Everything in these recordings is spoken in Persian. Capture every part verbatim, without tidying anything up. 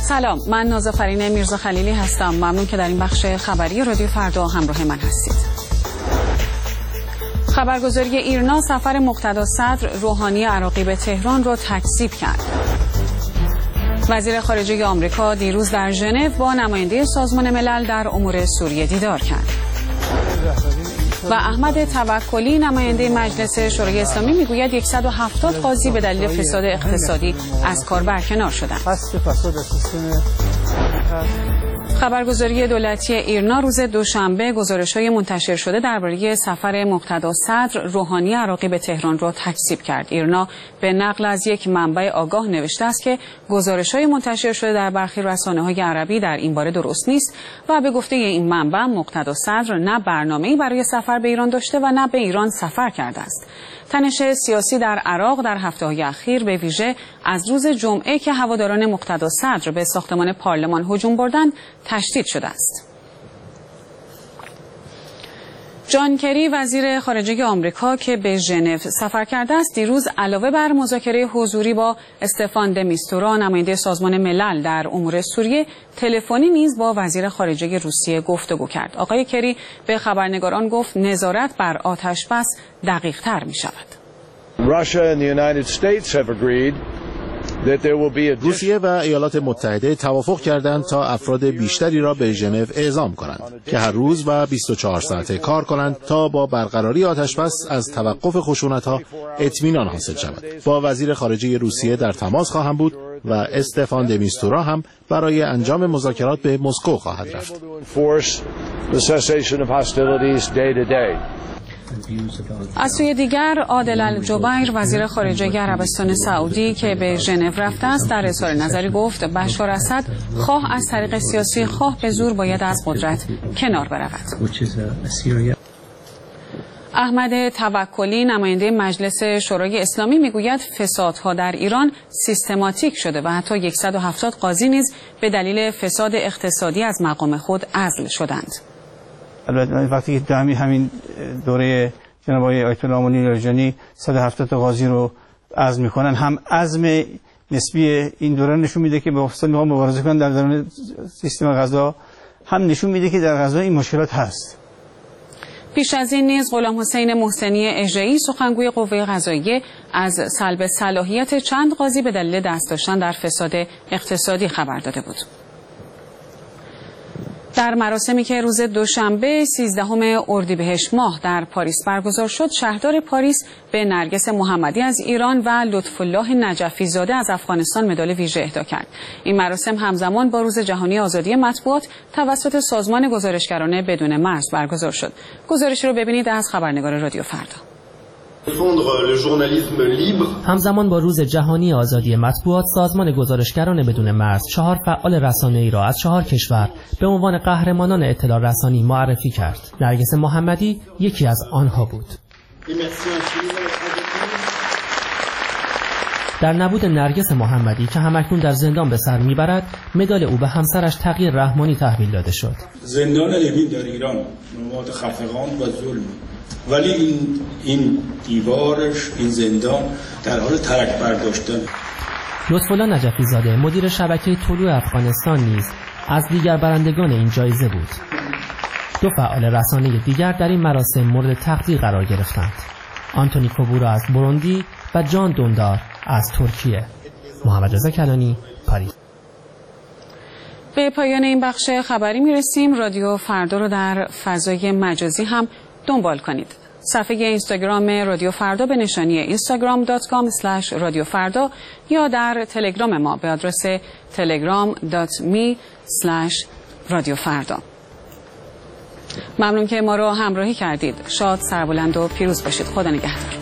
سلام، من نازافرین میرزا خلیلی هستم. ممنون که در این بخش خبری رادیو فردا همراه من هستید. خبرگزاری ایرنا سفر مقتدا صدر روحانی عراقی به تهران را تکذیب کرد. وزیر خارجه آمریکا دیروز در ژنو با نماینده سازمان ملل در امور سوریه دیدار کرد. و احمد توکلی نماینده مجلس شورای اسلامی میگوید صد و هفتاد قاضی به دلیل فساد اقتصادی از کار برکنار شدند. خبرگزاری دولتی ایرنا روز دوشنبه گزارش‌های منتشر شده درباره سفر مقتدا صدر روحانی عراقی به تهران را تکذیب کرد. ایرنا به نقل از یک منبع آگاه نوشته است که گزارش‌های منتشر شده در برخی رسانه‌های عربی در این باره درست نیست و به گفته این منبع مقتدا صدر نه برنامه‌ای برای سفر به ایران داشته و نه به ایران سفر کرده است. تنش سیاسی در عراق در هفته‌های اخیر به ویژه از روز جمعه که هواداران مقتدا صدر به ساختمان پارلمان هجوم بردند تشدید شده است. جان کری وزیر خارجه آمریکا که به ژنو سفر کرده است دیروز علاوه بر مذاکره حضوری با استفان د میستورا نماینده سازمان ملل در امور سوریه تلفنی نیز با وزیر خارجه روسیه گفتگو کرد. آقای کری به خبرنگاران گفت نظارت بر آتش‌بس دقیق‌تر می‌شود. روسیه و ایالات متحده توافق کردند تا افراد بیشتری را به ژنو اعزام کنند که هر روز و بیست و چهار ساعته کار کنند تا با برقراری آتش‌بس از توقف خشونت‌ها اطمینان حاصل شود. با وزیر خارجه روسیه در تماس خواهم بود و استفان د میستورا هم برای انجام مذاکرات به مسکو خواهد رفت. از سوی دیگر عادل الجبیر وزیر خارجه عربستان سعودی که به ژنو رفته است در اظهار نظری گفت بشار اسد خواه از طریق سیاسی خواه به زور باید از قدرت کنار برود. احمد توکلی نماینده مجلس شورای اسلامی میگوید فسادها در ایران سیستماتیک شده و حتی صد و هفتاد قاضی نیز به دلیل فساد اقتصادی از مقام خود عزل شدند. البته وقتی که همین همین دوره جناب آقای آیت الله امامی لاریجانی صد و هفتاد قاضی رو عزل میکنن، هم عزم نسبی این دوره نشون میده که با فساد میخوان مبارزه کنن در درون سیستم قضا، هم نشون میده که در قضا این مشکلات هست. پیش از این نیز غلام حسین محسنی اژه‌ای سخنگوی قوه قضاییه از سلب صلاحیت چند قاضی به دلیل دست داشتن در فساد اقتصادی خبر داده بود. در مراسمی که روز دوشنبه سیزدهم اردیبهشت ماه در پاریس برگزار شد، شهردار پاریس به نرگس محمدی از ایران و لطف الله نجفی زاده از افغانستان مدال ویژه اهدا کرد. این مراسم همزمان با روز جهانی آزادی مطبوعات توسط سازمان گزارشگران بدون مرز برگزار شد. گزارشی رو ببینید از خبرنگار رادیو فردا. همزمان با روز جهانی آزادی مطبوعات، سازمان گزارشگران بدون مرز چهار فعال رسانه‌ای را از چهار کشور به عنوان قهرمانان اطلاع رسانی معرفی کرد. نرگس محمدی یکی از آنها بود. در نبود نرگس محمدی که همکنون در زندان به سر میبرد، مدال او به همسرش تقی رحمانی تحویل داده شد. زندان اوین در ایران نماد خفقان و ظلم، ولی این این دیوارش، این زندان در حال ترک برداشتن. لطف الله نجفی زاده مدیر شبکه طلوع افغانستان نیز از دیگر برندگان این جایزه بود. دو فعال رسانه دیگر در این مراسم مورد تقدیر قرار گرفتند: آنتونی کوبورا از بروندی و جان دوندار از ترکیه. محمد رضا کلانی، پاریس. به پایان این بخش خبری میرسیم. رادیو فردا رو در فضای مجازی هم دنبال کنید. صفحه اینستاگرام رادیو فردا به نشانی اینستاگرام دات کام اسلش رادیو فردا یا در تلگرام ما به آدرس تلگرام دات می اسلش رادیو فردا. ممنون که ما رو همراهی کردید. شاد، سربلند و پیروز باشید. خدا نگهدار.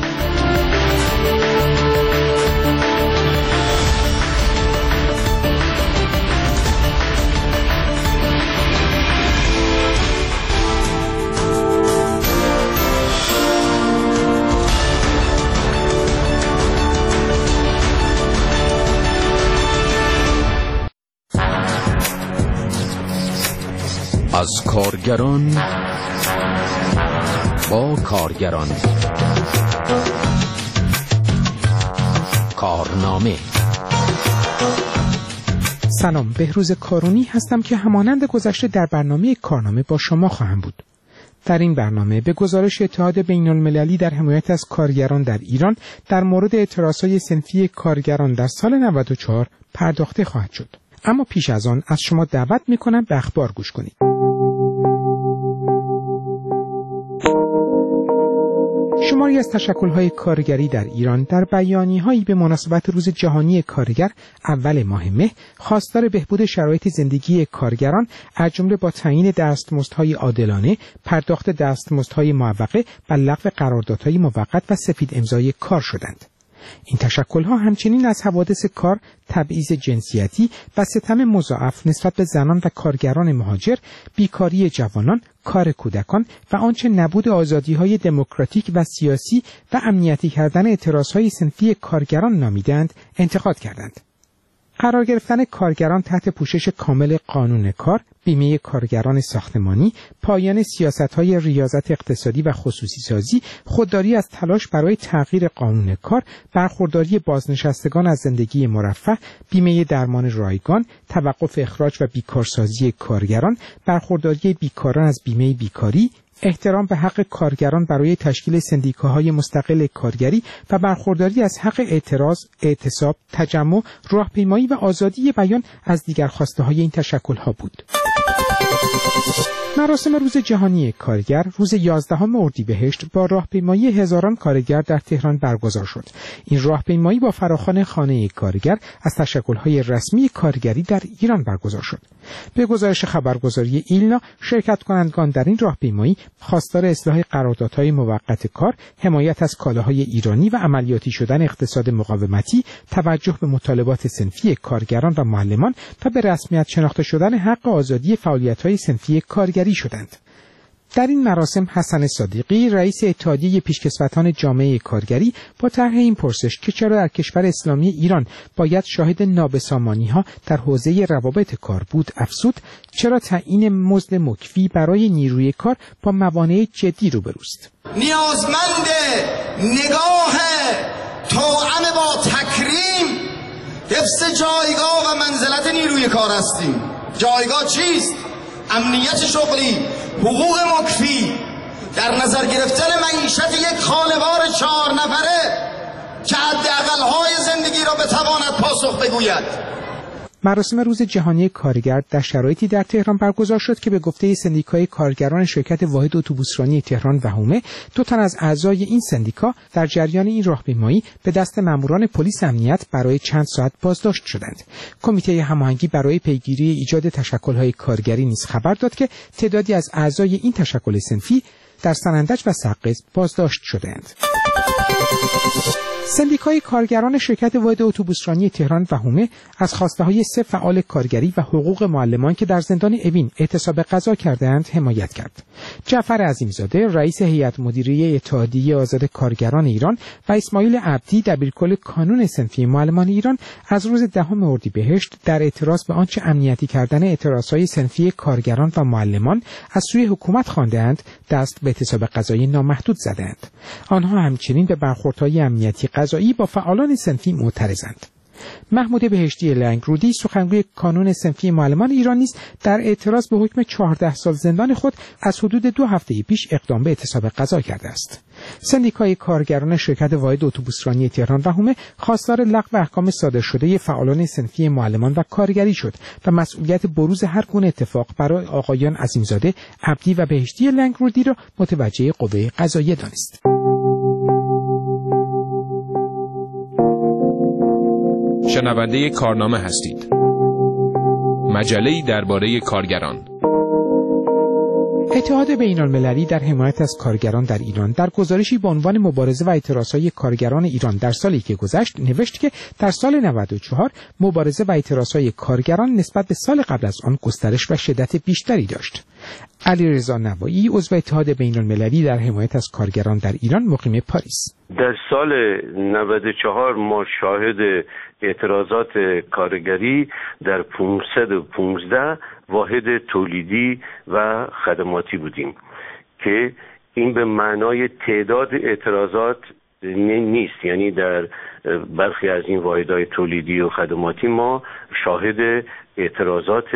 از کارگران با کارگران، کارنامه سلام، بهروز کارونی هستم که همانند گذشته در برنامه کارنامه با شما خواهم بود. در این برنامه به گزارش اتحاد بین‌المللی در حمایت از کارگران در ایران در مورد اعتراضهای صنفی کارگران در سال نود و چهار پرداخته خواهد شد. اما پیش از آن از شما دعوت می‌کنم به اخبار گوش کنید. شماری از تشکل‌های کارگری در ایران در بیانیه‌هایی به مناسبت روز جهانی کارگر اول ماه مه خواستار بهبود شرایط زندگی کارگران از جمله با تعیین دستمزدهای عادلانه، پرداخت دستمزدهای معوقه و لغو قراردادهای موقت و سفید امضای کار شدند. این تشکل‌ها همچنین از حوادث کار، تبعیض جنسیتی و ستم مضاعف نسبت به زنان و کارگران مهاجر، بیکاری جوانان، کار کودکان و آنچه نبود آزادی‌های دموکراتیک و سیاسی و امنیتی کردن اعتراضهای صنفی کارگران نامیدند، انتقاد کردند. قرار گرفتن کارگران تحت پوشش کامل قانون کار، بیمه کارگران ساختمانی، پایان سیاست‌های ریاضت اقتصادی و خصوصی سازی، خودداری از تلاش برای تغییر قانون کار، برخورداری بازنشستگان از زندگی مرفه، بیمه درمان رایگان، توقف اخراج و بیکارسازی کارگران، برخورداری بیکاران از بیمه بیکاری، احترام به حق کارگران برای تشکیل سندیکاهای مستقل کارگری و برخورداری از حق اعتراض، اعتصاب، تجمع، راهپیمایی و آزادی بیان از دیگر خواسته‌های این تشکل‌ها بود. مراسم روز جهانی کارگر روز یازدهم اردیبهشت با راهپیمایی هزاران کارگر در تهران برگزار شد. این راهپیمایی با فراخوان خانه کارگر از تشکل‌های رسمی کارگری در ایران برگزار شد. به گزارش خبرگزاری ایلنا، شرکت کنندگان در این راهپیمایی خواستار اصلاح قراردادهای موقت کار، حمایت از کالاهای ایرانی و عملیاتی شدن اقتصاد مقاومتی، توجه به مطالبات صنفی کارگران و معلمان تا به رسمیت شناخته شدن حق آزادی فعالیت‌های صنفی کارگری شدند. در این مراسم حسن صادقی، رئیس اتحادیه پیشکسوتان جامعه کارگری، با طرح این پرسش که چرا در کشور اسلامی ایران باید شاهد نابسامانی‌ها در حوزه روابط کار بود، افزود چرا تعیین مزد مکفی برای نیروی کار با موانع جدی روبروست. نیازمند نگاه توأم با تکریم، حفظ جایگاه و منزلت نیروی کار هستیم. جایگاه چیست؟ امنیت شغلی، حقوق مکفی، در نظر گرفتن معیشت یک خانوار چهار نفره که حداقل‌های زندگی را بتواند پاسخ بگوید. مراسم روز جهانی کارگر در شرایطی در تهران برگزار شد که به گفته سندیکای کارگران شرکت واحد اتوبوسرانی تهران و حومه، دو تن از اعضای این سندیکا در جریان این راهپیمایی به دست ماموران پلیس امنیت برای چند ساعت بازداشت شدند. کمیته هماهنگی برای پیگیری ایجاد تشکل‌های کارگری نیز خبر داد که تعدادی از اعضای این تشکل صنفی در سنندج و سقز بازداشت شدند. سندیکای کارگران شرکت واحد اتوبوسرانی تهران و حومه از خواسته‌های سه فعال کارگری و حقوق معلمان که در زندان اوین اعتصاب قضا کردند حمایت کرد. جعفر عظیمزاده، رئیس هیئت مدیره اتحادیه آزاد کارگران ایران و اسماعیل عبدی، دبیرکل کانون صنفی معلمان ایران، از روز دهم اردیبهشت در اعتراض به آنچه امنیتی کردن اعتراضهای صنفی کارگران و معلمان از سوی حکومت خواندند، دست به اعتصاب قضایی نامحدود زدند. آنها همچنین به برخوردهای امنیتی قضایی با فعالان صنفی معترضند. محمود بهشتی لنگرودی، سخنگوی کانون صنفی معلمان ایران، نیز در اعتراض به حکم چهارده سال زندان خود از حدود دو هفته پیش اقدام به اعتصاب قضا کرده است. سندیکای کارگران شرکت واحد اتوبوسرانی تهران و حومه خواستار لغو احکام صادر شده فعالان صنفی معلمان و کارگری شد و مسئولیت بروز هر گونه اتفاق برای آقایان عظیمزاده، عبدی و بهشتی لنگرودی را متوجه قوه قضاییه دانست. شنونده کارنامه هستید. مجله‌ای درباره کارگران. اتحاد بین‌المللی در حمایت از کارگران در ایران در گزارشی با عنوان مبارزه و اعتراضهای کارگران ایران در سالی که گذشت نوشت که در سال نود و چهار مبارزه و اعتراضهای کارگران نسبت به سال قبل از آن گسترش و شدت بیشتری داشت. علیرضا نوایی، عضو اتحاد بین‌المللی در حمایت از کارگران در ایران، مقیم پاریس: در سال نود و چهار ما شاهد اعتراضات کارگری در پانصد و پانزده واحد تولیدی و خدماتی بودیم که این به معنای تعداد اعتراضات نیست. یعنی در برخی از این واحدهای تولیدی و خدماتی ما شاهد اعتراضات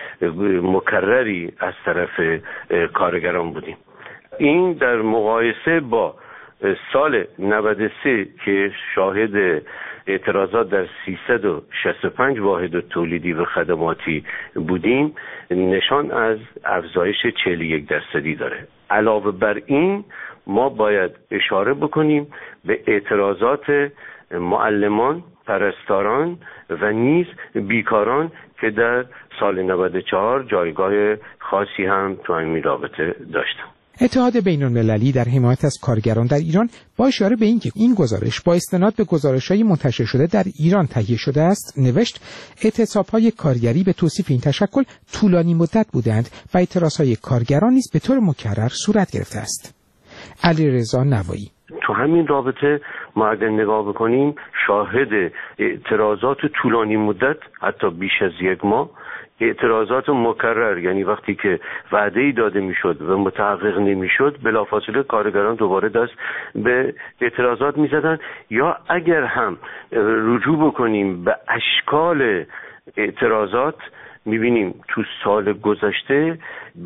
مکرری از طرف کارگران بودیم. این در مقایسه با سال نود و سه که شاهد اعتراضات در سیصد و شصت و پنج واحد تولیدی و خدماتی بودیم نشان از افزایش چهل و یک درصدی داره. علاوه بر این ما باید اشاره بکنیم به اعتراضات معلمان، پرستاران و نیز بیکاران که در سال نود و چهار جایگاه خاصی هم تو این رابطه داشتن. اتحاد بین‌المللی در حمایت از کارگران در ایران با اشاره به اینکه این گزارش با استناد به گزارش‌های منتشر شده در ایران تهیه شده است نوشت اعتصاب‌های کارگری به توصیف این تشکل طولانی مدت بودند و اعتراض‌های کارگران نیز به طور مکرر صورت گرفته است. علیرضا نوایی: تو همین رابطه ما اگر نگاه بکنیم شاهد اعتراضات طولانی مدت حتی بیش از یک ماه، اعتراضات مکرر، یعنی وقتی که وعده‌ای داده میشد و متحقق نمیشد بلافاصله کارگران دوباره دست به اعتراضات میزدن. یا اگر هم رجوع بکنیم به اشکال اعتراضات میبینیم تو سال گذشته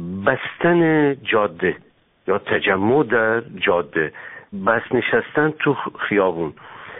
بستن جاده یا تجمع در جاده، بس نشستن تو خیابون،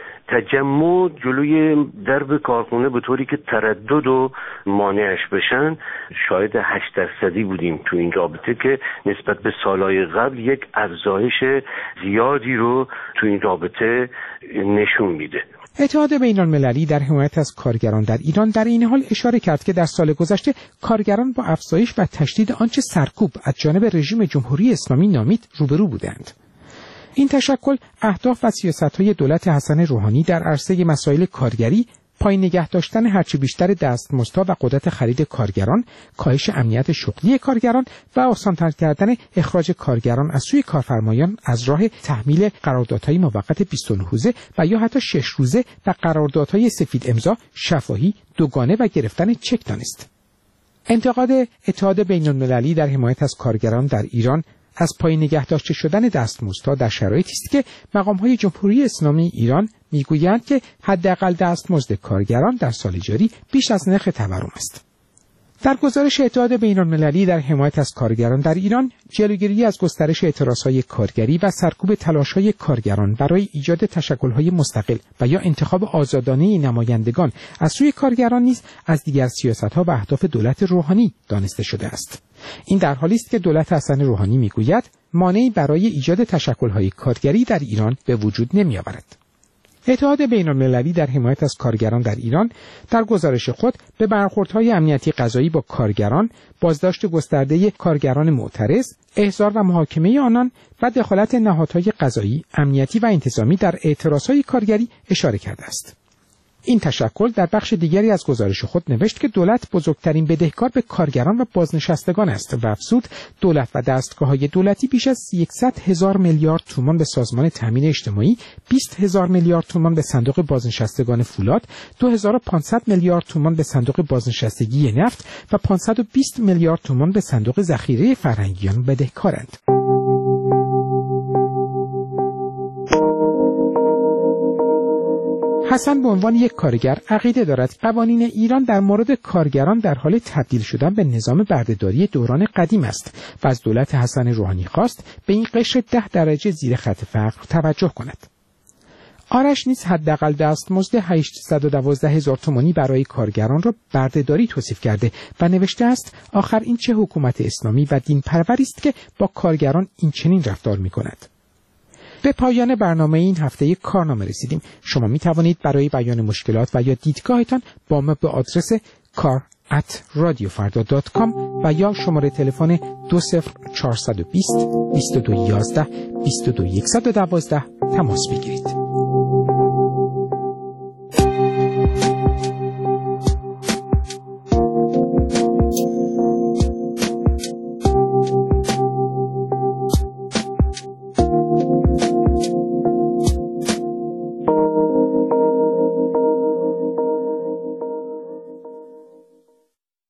تجمع جلوی درب کارخونه به طوری که تردد و مانعش بشن، شاید هشت درصدی بودیم تو این رابطه که نسبت به سالهای قبل یک افزایش زیادی رو تو این رابطه نشون میده. اتحاد بین‌المللی در حمایت از کارگران در ایران در این حال اشاره کرد که در سال گذشته کارگران با افزایش و تشدید آنچه سرکوب از جانب رژیم جمهوری اسلامی نامید روبرو بودند. این تشکل اهداف و سیاست‌های دولت حسن روحانی در عرصه مسائل کارگری، پایین نگه داشتن هرچه بیشتر دستمزدها و قدرت خرید کارگران، کاهش امنیت شغلی کارگران و آسان‌تر کردن اخراج کارگران از سوی کارفرمایان از راه تحمیل قراردادهای موقت بیست و نه روزه و یا حتی شش روزه و قراردادهای سفید امضا، شفاهی، دوگانه و گرفتن چک دانست. انتقاد اتحاد بین‌المللی در حمایت از کارگران در ایران از پایین نگه داشته شدن دستمزدها در شرایطی است که مقام‌های جمهوری اسلامی ایران میگویند که حداقل دستمزد کارگران در سال جاری بیش از نرخ تورم است. در گزارش اتحاد بین‌المللی در حمایت از کارگران در ایران، جلوگیری از گسترش اعتراضهای کارگری و سرکوب تلاش‌های کارگران برای ایجاد تشکل‌های مستقل و یا انتخاب آزادانه نمایندگان از سوی کارگران نیز از دیگر سیاست‌ها و اهداف دولت روحانی دانسته شده است. این در حالی است که دولت حسن روحانی میگوید مانعی برای ایجاد تشکل‌های کارگری در ایران به وجود نمی‌آورد. اتحاد بین‌المللی در حمایت از کارگران در ایران در گزارش خود به برخوردهای امنیتی قضایی با کارگران، بازداشت گسترده کارگران معترض، احضار و محاکمه آنان و دخالت نهادهای قضایی، امنیتی و انتظامی در اعتراضهای کارگری اشاره کرده است. این تشکل در بخش دیگری از گزارش خود نوشت که دولت بزرگترین بدهکار به کارگران و بازنشستگان است و افزود دولت و دستگاه‌های دولتی بیش از صد هزار میلیارد تومان به سازمان تامین اجتماعی، بیست هزار میلیارد تومان به صندوق بازنشستگان فولاد، دو هزار و پانصد میلیارد تومان به صندوق بازنشستگی نفت و پانصد و بیست میلیارد تومان به صندوق ذخیره فرهنگیان بدهکارند. حسن به عنوان یک کارگر عقیده دارد قوانین ایران در مورد کارگران در حال تبدیل شدن به نظام بردهداری دوران قدیم است و از دولت حسن روحانی خواست به این قشر ده درجه زیر خط فقر توجه کند. آرش نیز حداقل دستمزد هشتصد و دوازده هزار تومانی برای کارگران را بردهداری توصیف کرده و نوشته است آخر این چه حکومت اسلامی و دین پروری است که با کارگران این چنین رفتار می‌کند. به پایان برنامه این هفته کارنامه رسیدیم. شما می توانید برای بیان مشکلات و یا دیدگاهتان با ما به آدرس کار ات رادیو فردا دات کام و یا شماره تلفن دو صفر چهارصد و بیست بیست و دو یازده بیست و دو صد و دوازده تماس بگیرید.